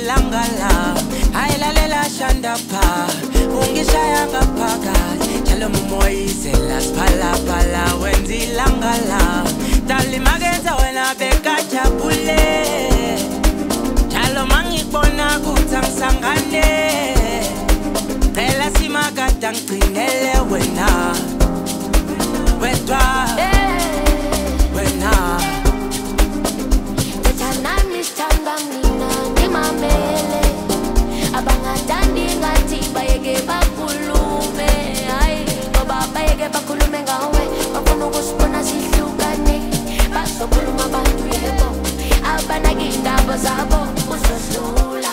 ilanga la ayilalela shanda pha ungishaya ngaphakathi njalo umoyizela siphala phala wenza ilanga la dali magenza wena bekajabule njalo mangibona kuthi angisangane phela simakade ngigcinele wena wedwa wena Tethanami sithanda mina ngimamele abangathandi ngathi bayeke bakhulume hayi ngoba bayeke bakhulume ngawe bafuna ukusibona sihlukane bazokhuluma abantu yebo abanaki indaba zabo uzodlula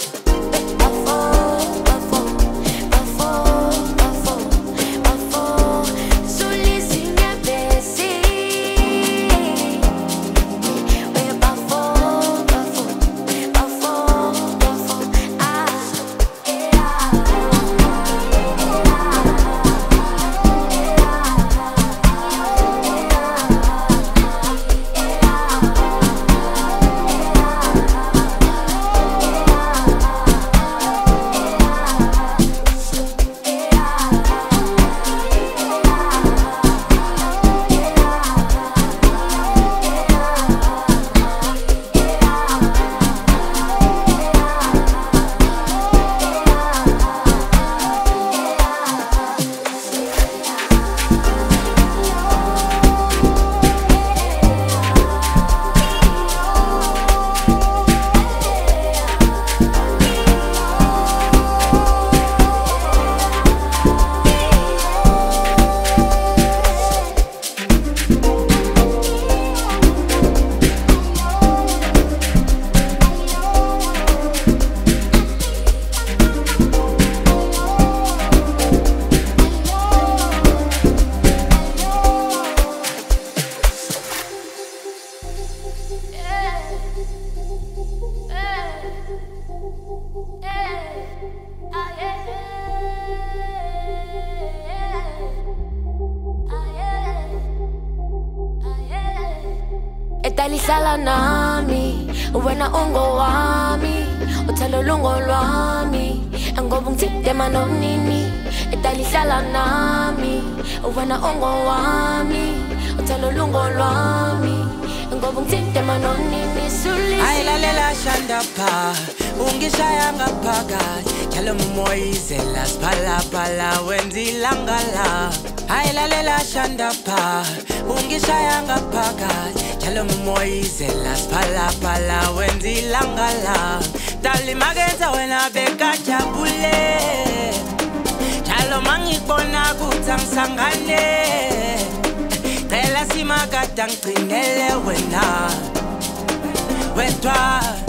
Etalihlala nami wena ungowami uthalo lungo lwami ngoba ngithinde manonini etalihlala nami wena ungowami uthalo lungo lwami ngoba ngithinde manonini sulisi ayilalela shanda pha ungishaya ngaphakathi njalo umoyizela siphala phala wenza ilanga la ayilalela shanda pha ungishaya ngaphakathi njalo umoyizela siphala phala wenza ilanga la dali magenza wena bekajabule njalo mangibona kuthi angisangane phela simakade ngigcinele wena wedwa